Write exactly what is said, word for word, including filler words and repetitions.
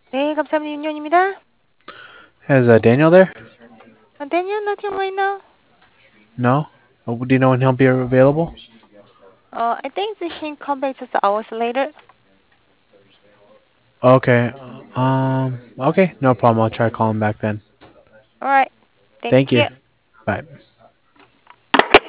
네, 감사합니다. 윤현입니다. Is uh, Daniel there? Uh, Daniel, not here right now. No. Oh, do you know when he'll be available? Uh, I think that he come back just hours later. Okay. Um. Okay. No problem. I'll try calling back then. All right. Thank Thank you. you. Bye.